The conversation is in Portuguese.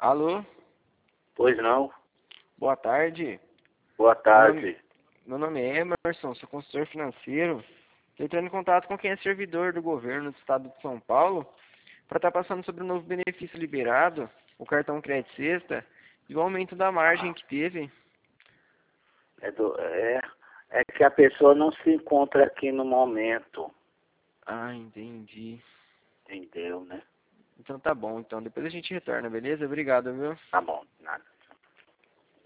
Alô? Pois não. Boa tarde. Boa tarde. Meu nome é Emerson, sou consultor financeiro. Estou entrando em contato com quem é servidor do governo do estado de São Paulo para estar passando sobre o novo benefício liberado, o cartão crédito sexta, e o aumento da margem que teve. É que a pessoa não se encontra aqui no momento. Ah, entendi. Entendeu, né? Então tá bom, então depois a gente retorna, beleza? Obrigado, viu? Tá bom, nada.